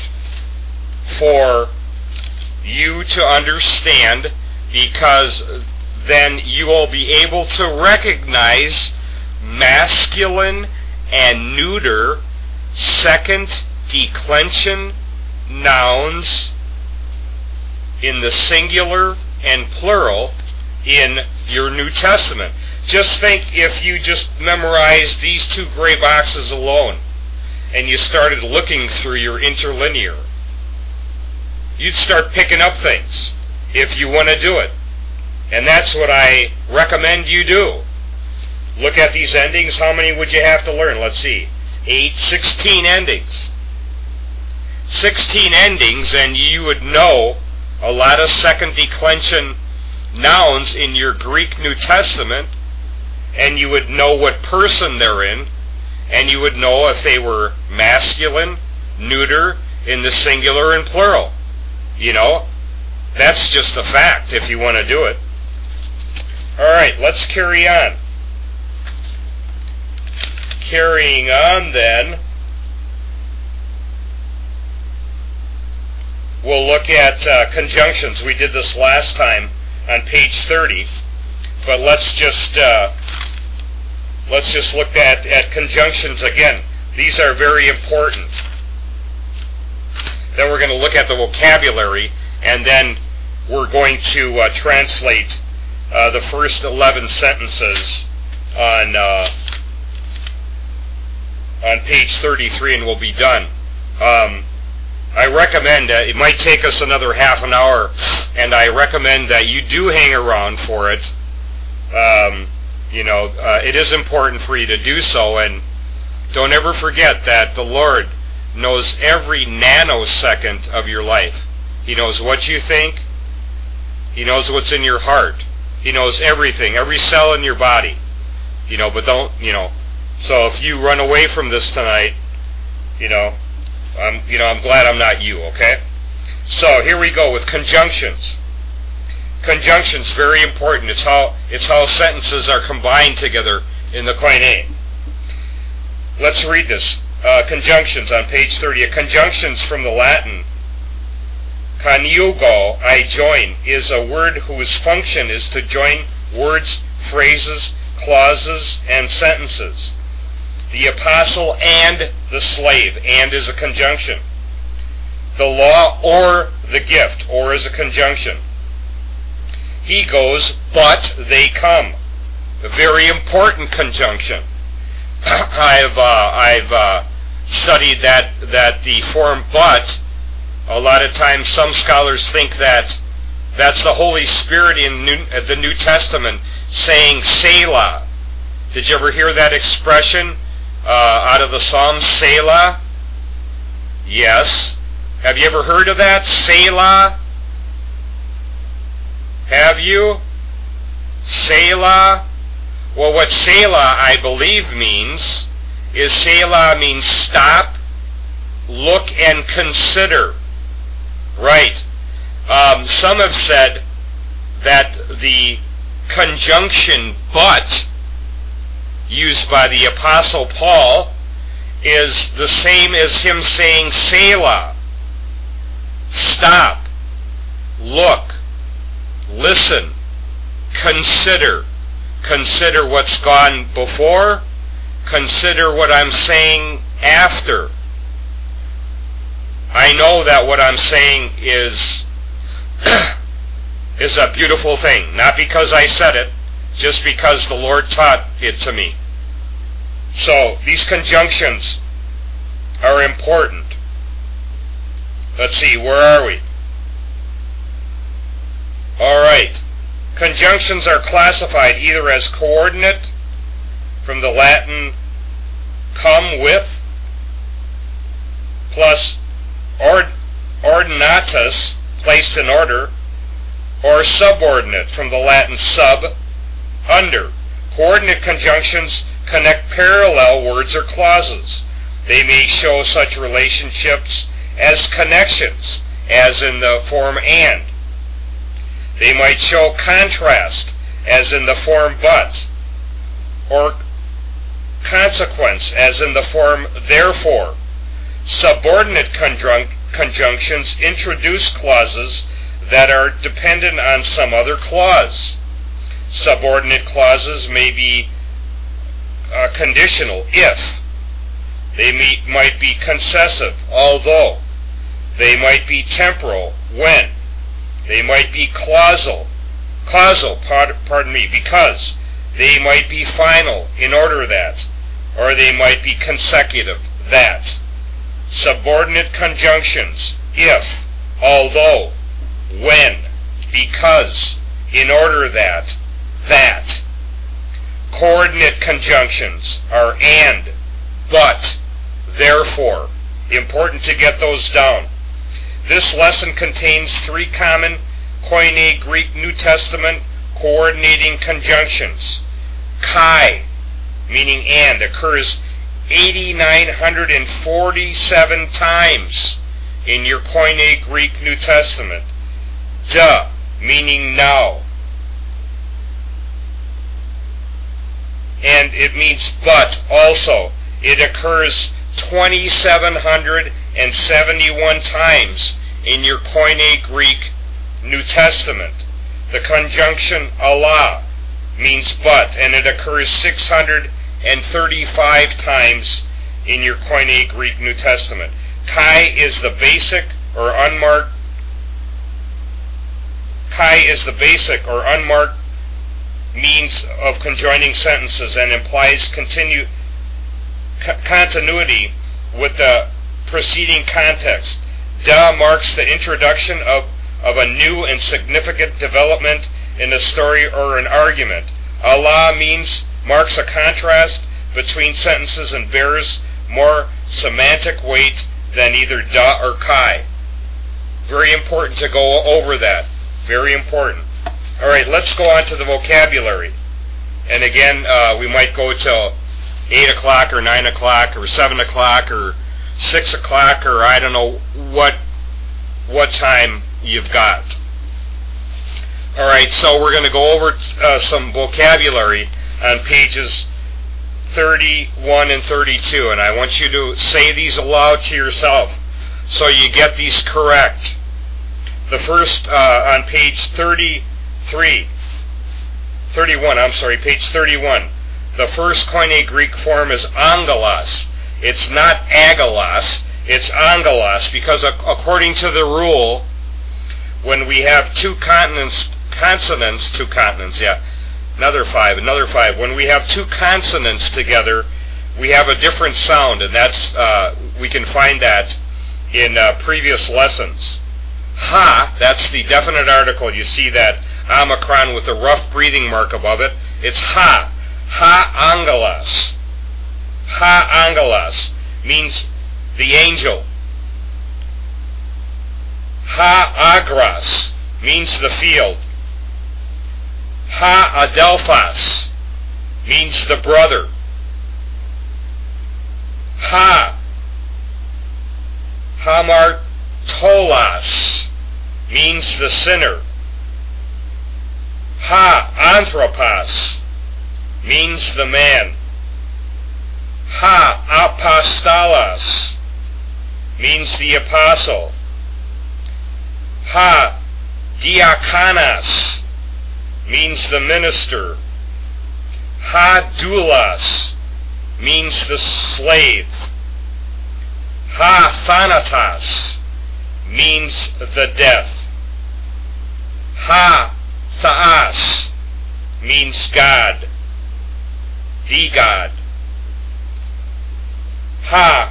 for you to understand, because then you will be able to recognize masculine and neuter second declension nouns in the singular and plural in your New Testament. Just think if you just memorized these two gray boxes alone and you started looking through your interlinear. You'd start picking up things if you want to do it. And that's what I recommend you do. Look at these endings. How many would you have to learn? Let's see. Eight, sixteen endings. Sixteen endings, and you would know a lot of second declension nouns in your Greek New Testament, and you would know what person they're in, and you would know if they were masculine, neuter, in the singular and plural. You know, that's just a fact if you want to do it. All right, let's carry on. Carrying on then, we'll look at uh, conjunctions. We did this last time on page thirty, but let's just uh, let's just look at, at conjunctions again. These are very important. Then we're going to look at the vocabulary, and then we're going to uh, translate uh, the first eleven sentences on uh, on page thirty-three, and we'll be done. Um, I recommend, uh, it might take us another half an hour, and I recommend that you do hang around for it. Um, you know, uh, it is important for you to do so, and don't ever forget that the Lord knows every nanosecond of your life. He knows what you think. He knows what's in your heart. He knows everything, every cell in your body. You know, but don't, you know, so if you run away from this tonight, you know, I'm, you know, I'm glad I'm not you, okay? So here we go with conjunctions. Conjunctions, very important. It's how, it's how sentences are combined together in the Koine. Let's read this. Uh, conjunctions on page thirty. A conjunctions from the Latin coniugo, I join, is a word whose function is to join words, phrases, clauses, and sentences. The apostle and the slave, and is a conjunction. The law or the gift, or is a conjunction. He goes, but they come. A very important conjunction. I've uh, I've uh, studied that that the form but. A lot of times, some scholars think that that's the Holy Spirit in New, uh, the New Testament saying Selah. Did you ever hear that expression uh, out of the Psalms, Selah? Yes. Have you ever heard of that, Selah? Have you? Selah? Well, what Selah, I believe, means is Selah means stop, look, and consider. Right. Um, some have said that the conjunction but used by the Apostle Paul is the same as him saying Selah. Stop. Look. Listen. Consider. Consider what's gone before. Consider what I'm saying after. I know that what I'm saying is is a beautiful thing. Not because I said it, just because the Lord taught it to me. So, these conjunctions are important. Let's see, where are we? Alright. Conjunctions are classified either as coordinate, from the Latin come with, plus ord, ordinatus, placed in order, or subordinate, from the Latin sub, under. Coordinate conjunctions connect parallel words or clauses. They may show such relationships as connections, as in the form and. They might show contrast, as in the form but, or consequence, as in the form therefore. Subordinate conjunc- conjunctions introduce clauses that are dependent on some other clause. Subordinate clauses may be uh, conditional, if. They may, might be concessive, although. They might be temporal, when. They might be clausal, causal, pardon me, because. They might be final, in order that. Or they might be consecutive, that. Subordinate conjunctions, if, although, when, because, in order that, that. Coordinate conjunctions are and, but, therefore. Important to get those down. This lesson contains three common Koine Greek New Testament coordinating conjunctions. Kai, meaning and, occurs eight thousand nine hundred forty-seven times in your Koine Greek New Testament. Da, meaning now. And it means but also. It occurs two thousand seven hundred seventy-one times in your Koine Greek New Testament. The conjunction Allah means but, and it occurs six hundred thirty-five times in your Koine Greek New Testament. Kai is the basic or unmarked Kai is the basic or unmarked means of conjoining sentences and implies continue, co- continuity with the preceding context. Da marks the introduction of, of a new and significant development in a story or an argument. Allah means marks a contrast between sentences and bears more semantic weight than either da or kai. Very important to go over that. Very important. All right, let's go on to the vocabulary. And again, uh, we might go till eight o'clock or nine o'clock or seven o'clock or six o'clock or I don't know what what time you've got. All right, so we're going to go over uh, some vocabulary on pages thirty-one and thirty-two, and I want you to say these aloud to yourself so you get these correct. The first uh, on page thirty-three, thirty-one, I'm sorry, page thirty-one. The first Koine Greek form is angelos. It's not agalos, it's angelos, because according to the rule, when we have two consonants, consonants, two consonants, yeah, another five, another five. When we have two consonants together, we have a different sound, and that's uh, we can find that in uh, previous lessons. Ha, that's the definite article. You see that omicron with a rough breathing mark above it. It's ha. Ha angelos. Ha angelos means the angel. Ha agros means the field. Ha adelphos means the brother. Ha hamartolos means the sinner. Ha anthropos means the man. Ha apostolos means the apostle. Ha diakonos means the minister. Ha doulos means the slave. Ha thanatos means the death. Ha theos means God, the God. Ha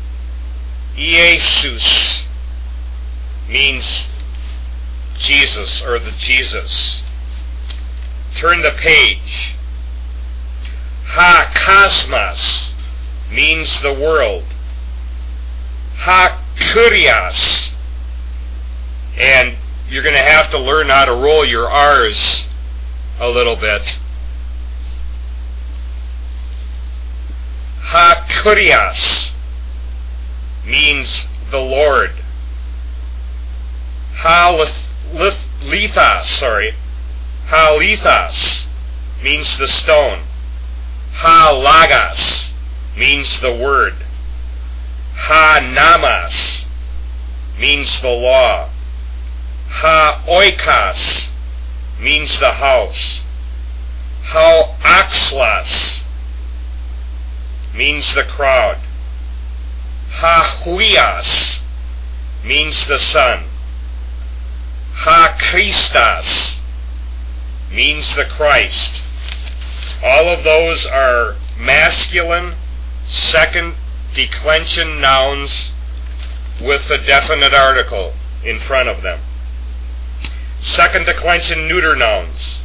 Iesus means Jesus, or the Jesus. Turn the page. Ha cosmos means the world. Ha kurios, and you're going to have to learn how to roll your R's a little bit. Ha kurios means the Lord. Ha lith, lithos, sorry. Ha lithos means the stone. Ha logos means the word. Ha namas means the law. Ha oikos means the house. Ha oxlos means the crowd. Ha huios means the sun. Ha Christos means the Christ. All of those are masculine second declension nouns with the definite article in front of them. Second declension neuter nouns.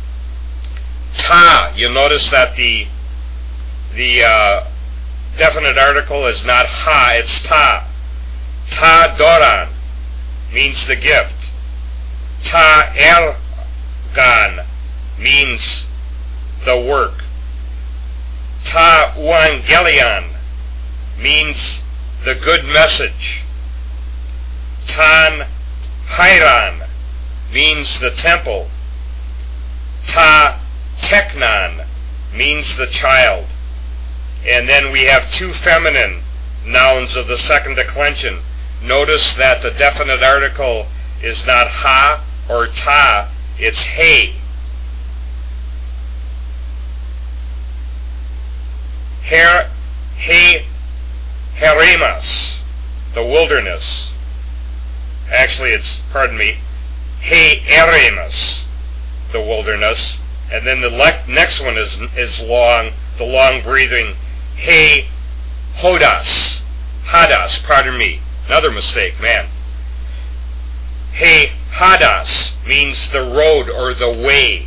Ta, you'll notice that the the uh, definite article is not ha, it's ta. Ta doran means the gift. Ta ergan means the work. Ta euangelion means the good message. Tan hieron means the temple. Ta teknon means the child. And then we have two feminine nouns of the second declension. Notice that the definite article is not ha or ta, it's he. Her, he, Heremas, the wilderness. Actually, it's, pardon me, he eremas, the wilderness. And then the le- next one is is long, the long breathing, he hodas, hadas, pardon me, another mistake, man. He hadas means the road or the way.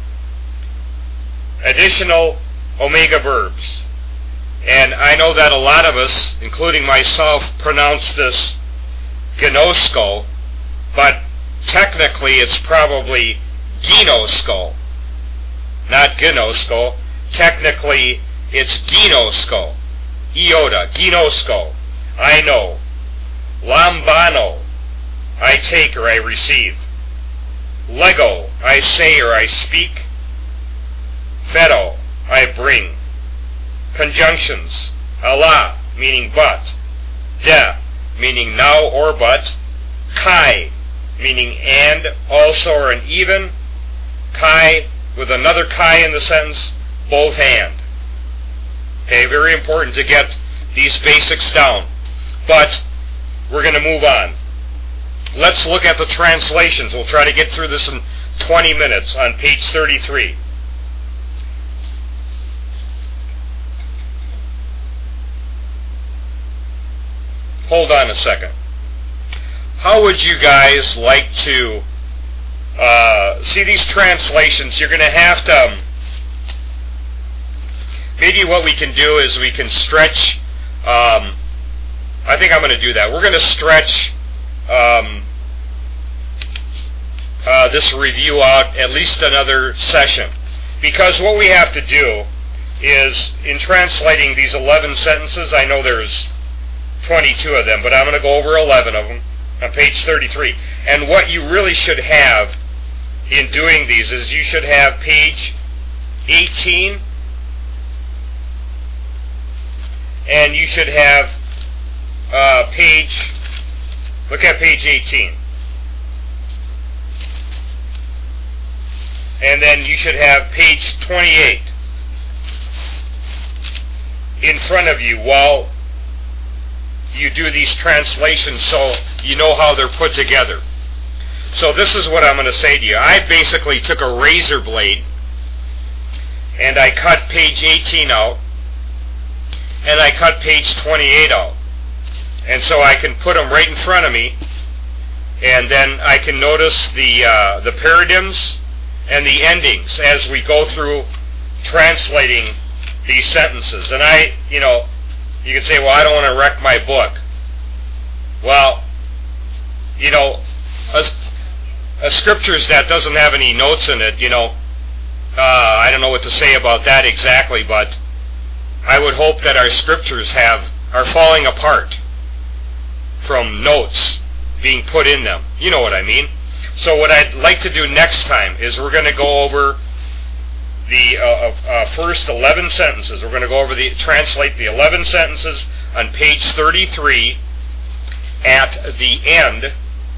Additional omega verbs. And I know that a lot of us, including myself, pronounce this gnosko, but technically it's probably ginosko, not gnosko. Technically it's ginosko, iota, ginosko, I know. Lambano, I take or I receive. Lego, I say or I speak. Fedo, I bring. Conjunctions. Allah, meaning but. De, meaning now or but. Kai, meaning and, also or an even. Kai, with another kai in the sentence, both and. Okay, very important to get these basics down. But we're going to move on. Let's look at the translations. We'll try to get through this in twenty minutes on page thirty-three. Hold on a second. How would you guys like to uh, see these translations? You're going to have to, um, maybe what we can do is we can stretch, um, I think I'm going to do that. We're going to stretch um, uh, this review out at least another session. Because what we have to do is, in translating these eleven sentences, I know there's twenty-two of them, but I'm going to go over eleven of them on page thirty-three. And what you really should have in doing these is you should have page eighteen, and you should have uh, page, look at page eighteen. And then you should have page twenty-eight in front of you while you do these translations, so you know how they're put together. So this is what I'm going to say to you. I basically took a razor blade and I cut page eighteen out and I cut page twenty-eight out. And so I can put them right in front of me, and then I can notice the uh, the paradigms and the endings as we go through translating these sentences. And I, you know, you can say, well, I don't want to wreck my book. Well, you know, a, a scriptures that doesn't have any notes in it, you know, uh, I don't know what to say about that exactly, but I would hope that our scriptures have are falling apart from notes being put in them. You know what I mean? So what I'd like to do next time is we're going to go over the uh, uh, first eleven sentences. We're going to go over the translate the eleven sentences on page thirty-three at the end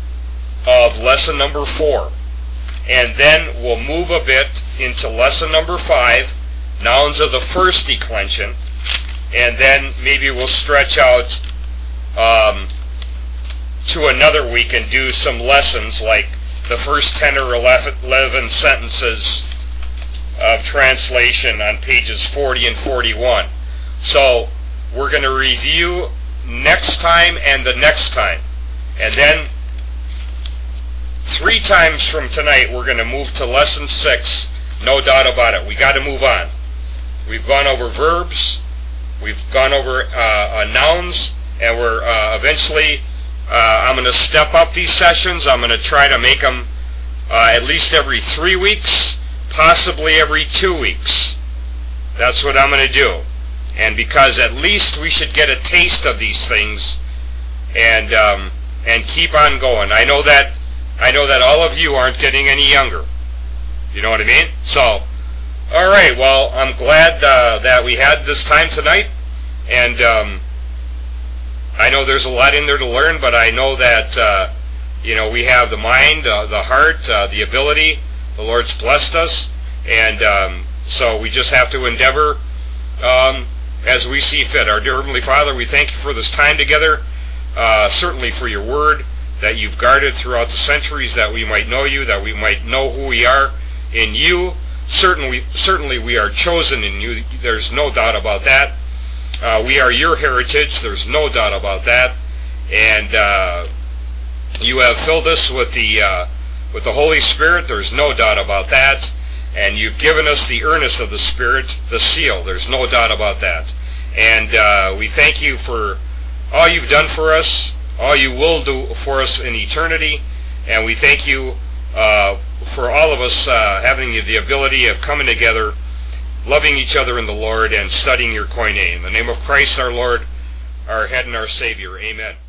of lesson number four. And then we'll move a bit into lesson number five, nouns of the first declension, and then maybe we'll stretch out um, to another week and do some lessons like the first ten or eleven sentences of translation on pages forty and forty-one. So we're going to review next time and the next time. And then three times from tonight we're going to move to lesson six, no doubt about it. We got to move on. We've gone over verbs, we've gone over uh, uh, nouns, and we're uh, eventually, uh, I'm going to step up these sessions. I'm going to try to make them uh, at least every three weeks, possibly every two weeks. That's what I'm going to do. And because at least we should get a taste of these things and um, and keep on going. I know that I know that all of you aren't getting any younger. You know what I mean? So, all right. Well, I'm glad uh, that we had this time tonight, and um, I know there's a lot in there to learn. But I know that uh, you know we have the mind, uh, the heart, uh, the ability. The Lord's blessed us, and um, so we just have to endeavor um, as we see fit. Our dear Heavenly Father, we thank you for this time together, uh, certainly for your word that you've guarded throughout the centuries, that we might know you, that we might know who we are in you. Certainly, certainly we are chosen in you. There's no doubt about that. Uh, we are your heritage. There's no doubt about that. And uh, you have filled us with the uh, with the Holy Spirit. There's no doubt about that. And you've given us the earnest of the Spirit, the seal. There's no doubt about that. And uh, we thank you for all you've done for us, all you will do for us in eternity. And we thank you uh, for all of us uh, having the ability of coming together, loving each other in the Lord, and studying your Koine. In the name of Christ our Lord, our head and our Savior. Amen.